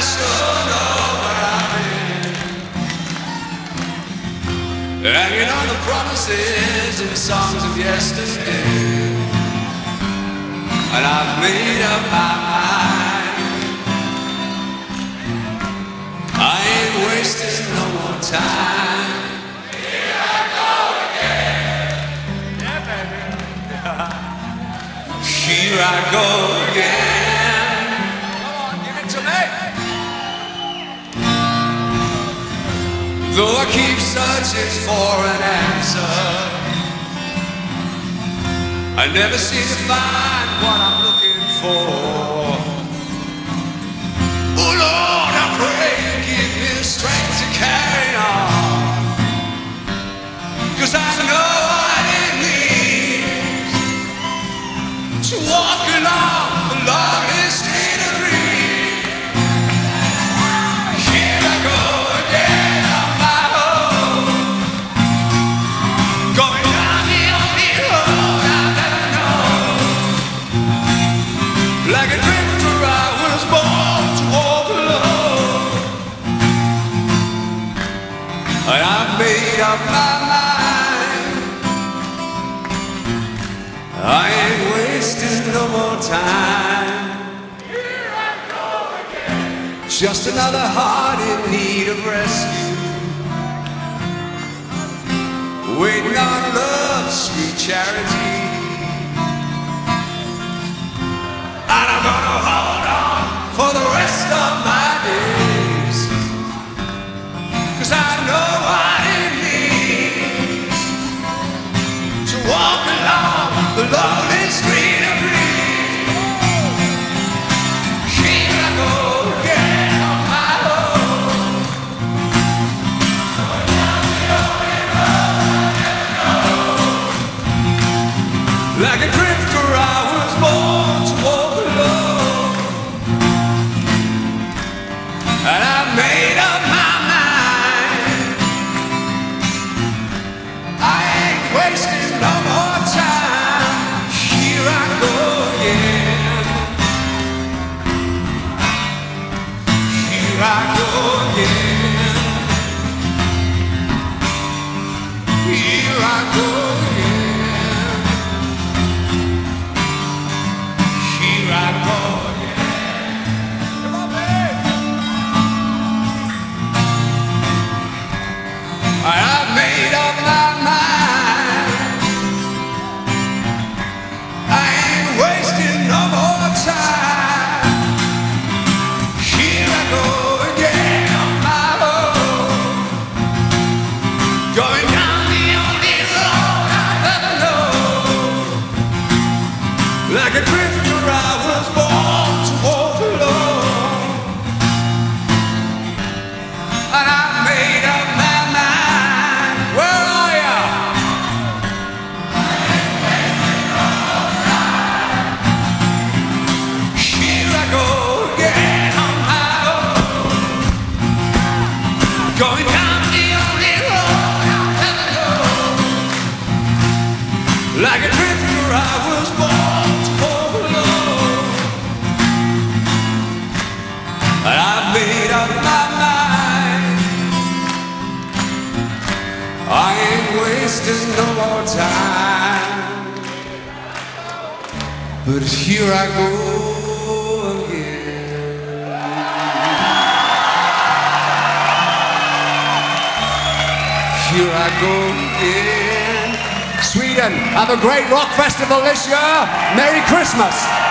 sure know where I've been. Hanging on the promises and songs of yesterday. And I've made up my mind. I ain't wasting no more time. Here I go again. Yeah, baby. Here I go again. Come on, give it to me. Though I keep searching for an answer, I never seem to find what I'm looking for. Oh Lord, I pray you give me the strength to carry on, 'cause I know what it means to walk along the lonely street of dreams. Here I go again on my own, going down the only road I've ever known. Like a drifter I was born to walk alone. And I've made up my mind. I ain't wasting no more time. Here I go again. Just another heart in need of rescue, waiting on love's sweet charity. And I'm gonna hold on for the rest of my days, 'cause I know what it means to walk along the lonely street of dreams. Here I go again on my own, going down the only road I ever know. Like a drifter I was born to walk alone. And I made up my mind. I ain't wasting no more time. Here I go again. Here I go again. Here I go again. Here I go again. Come on, babe. I've made up my mind. I ain't wasting no more time. Here I go again on my own, going down the only road I've ever known. Like a drifter I was born to walk alone. And I made up my mind. Where are ya? Here I go again on my own, going down the only road I've ever known. Like a drifter I was born to walk alone. And I made up my mind. I ain't wasting no more time. But here I go again. Here I go again. Sweden, have a great rock festival this year. Merry Christmas.